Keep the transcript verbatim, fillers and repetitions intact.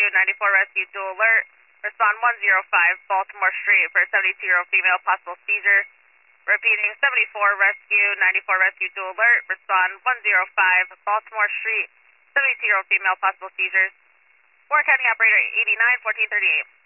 ninety-four Rescue Dual Alert. Respond one zero five Baltimore Street for a seventy-two-year-old female, possible seizure. Repeating, seventy-four Rescue, ninety-four Rescue Dual Alert. Respond one zero five Baltimore Street, seventy-two-year-old female, possible seizures. Warren County Operator eighty-nine fourteen thirty-eight.